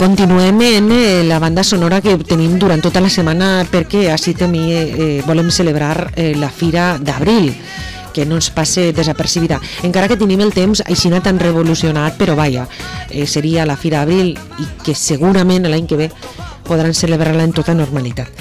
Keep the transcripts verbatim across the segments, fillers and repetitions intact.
Continuem en eh, la banda sonora que tenim durant tota la setmana perquè així també eh, volem celebrar eh, la Fira d'Abril, que no ens passe desapercibida. Encara que tenim el temps aixina tan revolucionat, però vaja, eh, seria la Fira d'Abril i que segurament l'any que ve podran celebrar-la en tota normalitat.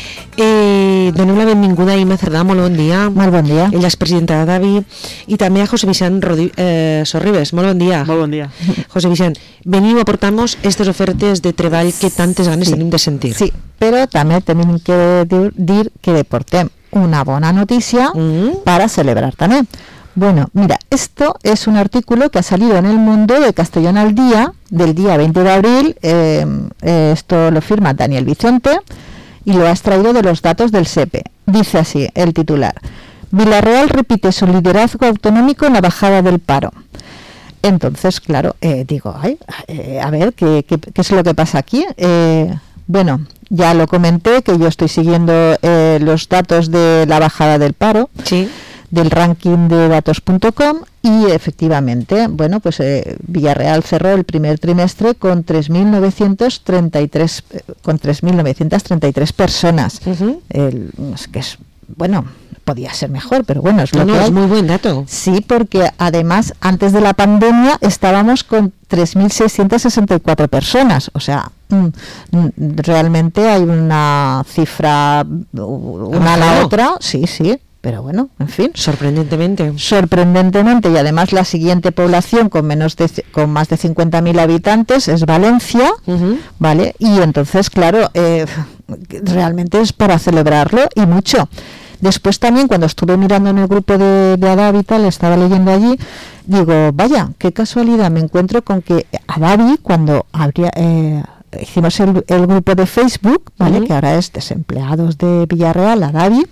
Eh, donem la benvinguda a Imma Cerdà, molt bon dia. Molt bon dia. Ella és presidenta de Davi, i també a José Vicent Rodi, eh, Sorribes, molt bon dia. Molt bon dia. José Vicent, veniu a portar-nos aquestes ofertes de treball que tantes ganes sí. tenim de sentir. Sí, però també tenim que dir, dir que portem una bona noticia mm. para celebrar también. Bueno, mira, esto es un artículo que ha salido en El Mundo de Castellón al Día, del día veinte de abril, eh, eh, esto lo firma Daniel Vicente, y lo ha extraído de los datos del S E P E. Dice así el titular: Villarreal repite su liderazgo autonómico en la bajada del paro. Entonces, claro, eh, digo, ay, eh, a ver, ¿qué, qué, ¿qué es lo que pasa aquí? Eh, bueno, ya lo comenté, que yo estoy siguiendo eh, los datos de la bajada del paro, sí, del ranking de datos punto com, y efectivamente, bueno, pues eh, Villarreal cerró el primer trimestre con tres mil novecientos treinta y tres eh, con tres mil novecientos treinta y tres personas. Uh-huh. El, es que es, bueno, podía ser mejor, pero bueno, es lo no, que no, hay. Es muy buen dato. Sí, porque además antes de la pandemia estábamos con tres mil seiscientos sesenta y cuatro personas, o sea, mm, realmente hay una cifra una a la otra, sí, sí. Pero bueno, en fin. Sorprendentemente. Sorprendentemente, y además la siguiente población con menos de con más de cincuenta mil habitantes es Valencia, uh-huh. ¿vale? Y entonces, claro, eh, realmente es para celebrarlo y mucho. Después también, cuando estuve mirando en el grupo de, de Adavi y tal, estaba leyendo allí, digo, vaya, qué casualidad, me encuentro con que Adavi, cuando habría... Eh, hicimos el, el grupo de Facebook, ¿vale? Uh-huh. Que ahora es Desempleados de Villarreal, Adavi,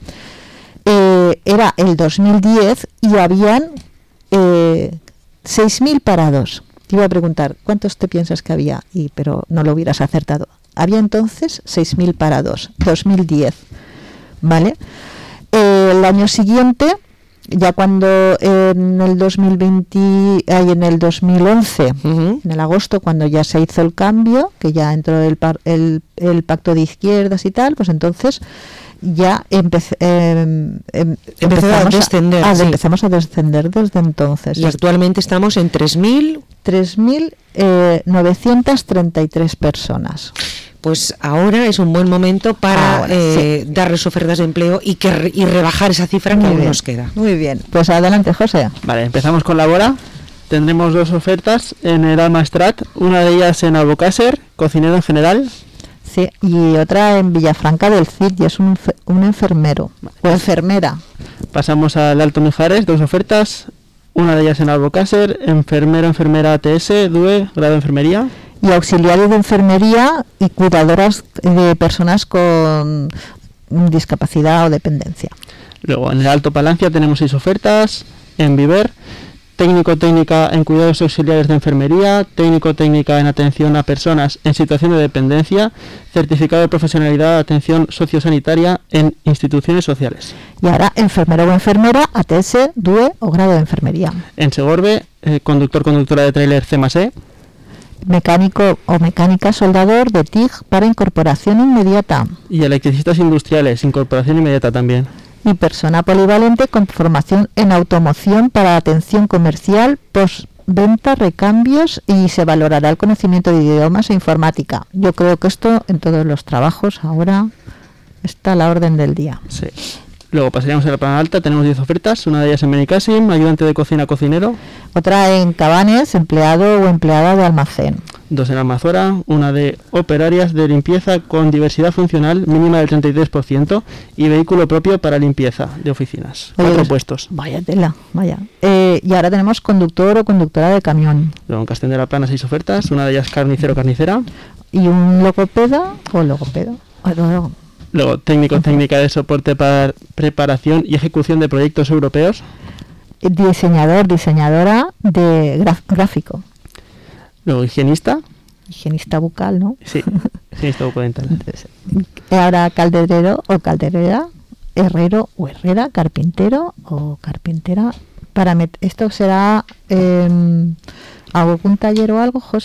Eh, era el dos mil diez y habían eh, seis mil parados. Te iba a preguntar, ¿cuántos te piensas que había? Y, pero no lo hubieras acertado. Había entonces seis mil parados, dos mil diez, ¿vale? Eh, el año siguiente, ya cuando eh, en el dos mil veinte, ay, en el dos mil once, uh-huh. en el agosto, cuando ya se hizo el cambio, que ya entró el, par, el, el pacto de izquierdas y tal, pues entonces ya empecé, eh, em, empezamos, a descender, a, a, sí. empezamos a descender desde entonces. Y actualmente estamos en tres mil novecientos treinta y tres personas. Pues ahora es un buen momento para ahora, eh, sí. darles ofertas de empleo y, que re, y rebajar esa cifra Muy que aún bien. nos queda. Muy bien, pues adelante, José. Vale, empezamos con la Bora. Tendremos dos ofertas en el Almastrat, una de ellas en Albocàsser, cocinero en general. Sí, y otra en Villafranca del Cid, y es un, un enfermero o enfermera. Pasamos al Alto Mijares, dos ofertas, una de ellas en Albocàsser, enfermero, enfermera A T S, D U E, grado de enfermería. Y auxiliares de enfermería y cuidadoras de personas con discapacidad o dependencia. Luego en el Alto Palancia tenemos seis ofertas, en Viver, técnico técnica en cuidados auxiliares de enfermería, técnico técnica en atención a personas en situación de dependencia, certificado de profesionalidad de atención sociosanitaria en instituciones sociales. Y ahora enfermero o enfermera, A T S, D U E o grado de enfermería. En Segorbe, eh, conductor conductora de tráiler C más E. Mecánico o mecánica soldador de T I G para incorporación inmediata. Y electricistas industriales, incorporación inmediata también. Y persona polivalente con formación en automoción para atención comercial, postventa, recambios, y se valorará el conocimiento de idiomas e informática. Yo creo que esto en todos los trabajos ahora está a la orden del día. Sí. Luego pasaríamos a la plana alta, tenemos diez ofertas, una de ellas en Benicàssim, ayudante de cocina cocinero. Otra en Cabanes, empleado o empleada de almacén. Dos en Almazuara, una de operarias de limpieza con diversidad funcional mínima del treinta y tres por ciento y vehículo propio para limpieza de oficinas. Oye, Cuatro puestos. Vaya tela, vaya. Eh, y ahora tenemos conductor o conductora de camión. Luego en Castell de la Plana seis ofertas, una de ellas carnicero carnicera. Y un logopeda o logopedo. Bueno, Luego técnico uh-huh. técnica de soporte para preparación y ejecución de proyectos europeos. Diseñador, diseñadora de graf- gráfico. Luego higienista. Higienista bucal, ¿no? Sí, higienista bucodental. Entonces, ahora calderero o calderera, herrero o herrera, carpintero o carpintera. Para met- ¿Esto será eh, algún taller o algo, José?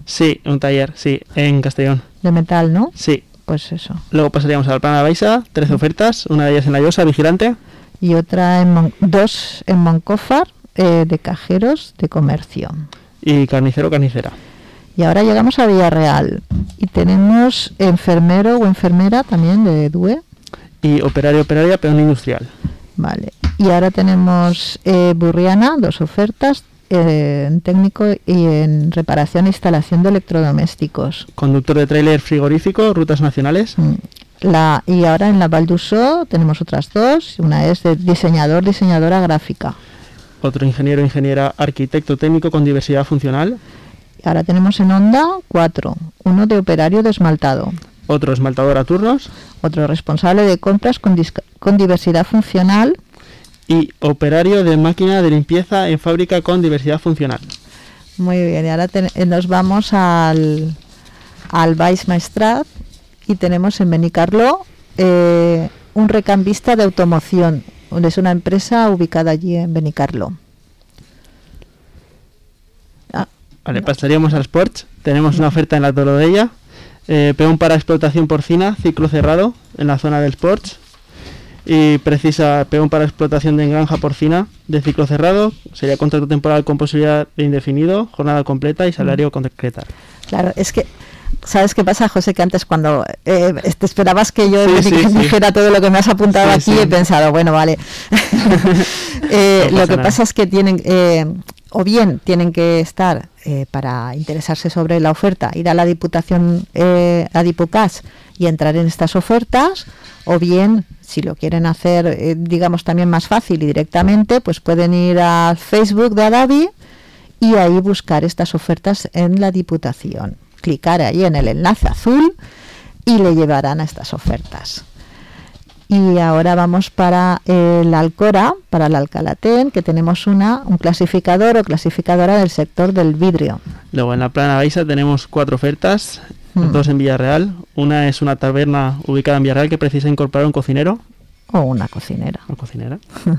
Sí, un taller, sí, en Castellón. De metal, ¿no? Sí. Pues eso. Luego pasaríamos al Plana Baixa, trece ofertas, una de ellas en La Llosa, vigilante. Y otra en Mon- dos en Moncófar, eh, de cajeros de comercio. Y carnicero, carnicera. Y ahora llegamos a Villarreal y tenemos enfermero o enfermera también de D U E. Y operario, operaria, peón industrial. Vale. Y ahora tenemos eh, Burriana, dos ofertas, eh, en técnico y en reparación e instalación de electrodomésticos. Conductor de tráiler frigorífico, rutas nacionales. Mm. La, y ahora en la Val d'Uixó tenemos otras dos. Una es de diseñador, diseñadora gráfica. Otro ingeniero, ingeniera, arquitecto técnico con diversidad funcional. Ahora tenemos en Onda cuatro. Uno de operario de esmaltado. Otro esmaltador a turnos. Otro responsable de compras con, dis- con diversidad funcional. Y operario de máquina de limpieza en fábrica con diversidad funcional. Muy bien, y ahora ten- eh, nos vamos al, al Baix Maestrat y tenemos en Benicarló eh, un recambista de automoción. Es una empresa ubicada allí en Benicarló. Ah, Vale, pasaríamos al Sports. Tenemos una oferta en la Torodella. Eh, peón para explotación porcina, ciclo cerrado en la zona del Sports. Y precisa peón para explotación de granja porcina de ciclo cerrado. Sería contrato temporal con posibilidad de indefinido, jornada completa y salario concreto. claro, es que ¿sabes qué pasa, José? Que antes cuando eh, te esperabas que yo Sí, sí, sí. dijera todo lo que me has apuntado Sí, aquí, sí. he pensado, bueno, vale. Eh, No lo pasa que nada. pasa es que tienen, eh, o bien tienen que estar, eh, para interesarse sobre la oferta, ir a la Diputación, eh, a Dipucas y entrar en estas ofertas, o bien, si lo quieren hacer, eh, digamos, también más fácil y directamente, pues pueden ir al Facebook de Adavi y ahí buscar estas ofertas en la Diputación. Clicar ahí en el enlace azul y le llevarán a estas ofertas. Y ahora vamos para el Alcora, para el Alcalatén, que tenemos una un clasificador o clasificadora del sector del vidrio. Luego en la Plana Baixa tenemos cuatro ofertas, Mm. dos en Villarreal. Una es una taberna ubicada en Villarreal que precisa incorporar un cocinero. O una cocinera. Una cocinera.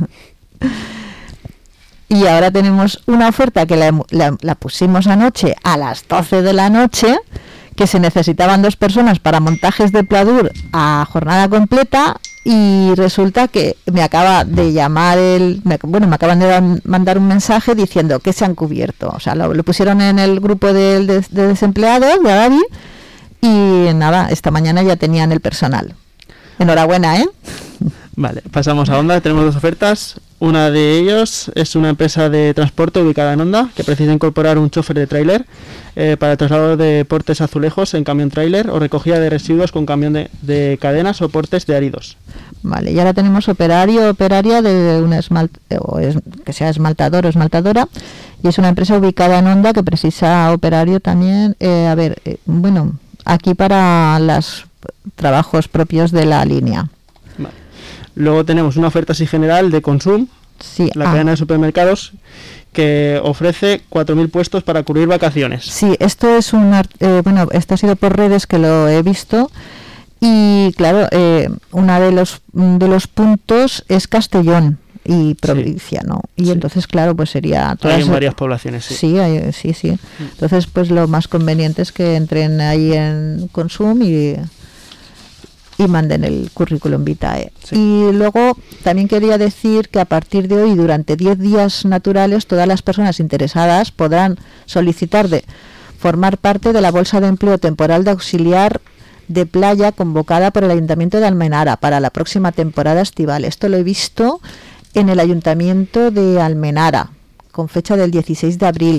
Y ahora tenemos una oferta que la, la- la pusimos anoche a las doce de la noche, que se necesitaban dos personas para montajes de pladur a jornada completa, y resulta que me acaba de llamar el, me- bueno, me acaban de dan- mandar un mensaje diciendo que se han cubierto. O sea, lo, lo pusieron en el grupo de, de- de desempleados de Adavi y nada, esta mañana ya tenían el personal. Enhorabuena, ¿eh? Vale, pasamos a Honda. Tenemos dos ofertas. Una de ellos es una empresa de transporte ubicada en Honda que precisa incorporar un chofer de tráiler eh, para el traslado de portes azulejos en camión tráiler o recogida de residuos con camión de, de cadenas o portes de áridos. Vale, y ahora tenemos operario operaria de una esmalt o es, que sea esmaltador o esmaltadora, y es una empresa ubicada en Honda que precisa operario también, eh, a ver, eh, bueno, aquí para los trabajos propios de la línea. Vale. Luego tenemos una oferta así general de Consum, Sí, la ah, cadena de supermercados, que ofrece cuatro mil puestos para cubrir vacaciones. sí, esto es un, art- eh, bueno, esto ha sido por redes que lo he visto. Y claro, eh, uno de los de los puntos es Castellón y provincia, ¿no? Y Sí. entonces, claro, pues sería Hay todas- en varias poblaciones, sí. Sí, hay- sí, sí. Entonces, pues lo más conveniente es que entren ahí en Consum y, y manden el currículum vitae. Sí. Y luego también quería decir que a partir de hoy, durante diez días naturales, todas las personas interesadas podrán solicitar de formar parte de la bolsa de empleo temporal de auxiliar de playa convocada por el Ayuntamiento de Almenara para la próxima temporada estival. Esto lo he visto en el Ayuntamiento de Almenara, con fecha del dieciséis de abril.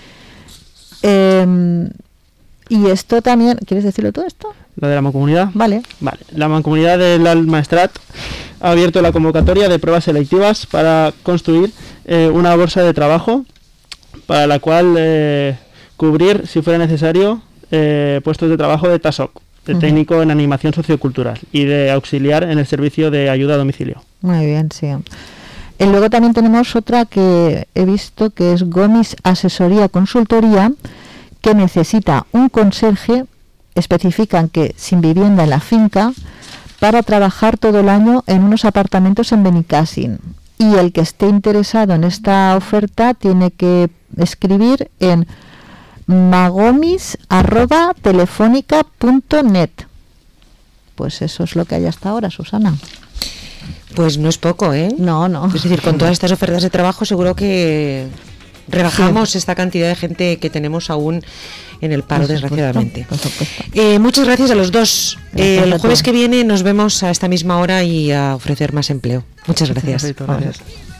Eh, y esto también, ¿quieres decirlo todo esto? ¿Lo de la mancomunidad? Vale. Vale. La mancomunidad del Almaestrat ha abierto la convocatoria de pruebas selectivas para construir eh, una bolsa de trabajo para la cual eh, cubrir, si fuera necesario, eh, puestos de trabajo de T A S O C, de Ujú. técnico en animación sociocultural y de auxiliar en el servicio de ayuda a domicilio. Muy bien, sí. Y luego también tenemos otra que he visto que es Gomis Asesoría Consultoría, que necesita un conserje, especifican que sin vivienda en la finca, para trabajar todo el año en unos apartamentos en Benicàssim. Y el que esté interesado en esta oferta tiene que escribir en magomis arroba telefónica punto net. Pues eso es lo que hay hasta ahora, Susana. Pues no es poco, ¿eh? No, no. Es decir, con todas estas ofertas de trabajo seguro que rebajamos sí. esta cantidad de gente que tenemos aún en el paro, por desgraciadamente. Por eh, muchas gracias a los dos. Eh, el jueves que viene nos vemos a esta misma hora y a ofrecer más empleo. Muchas gracias. Perfecto, gracias.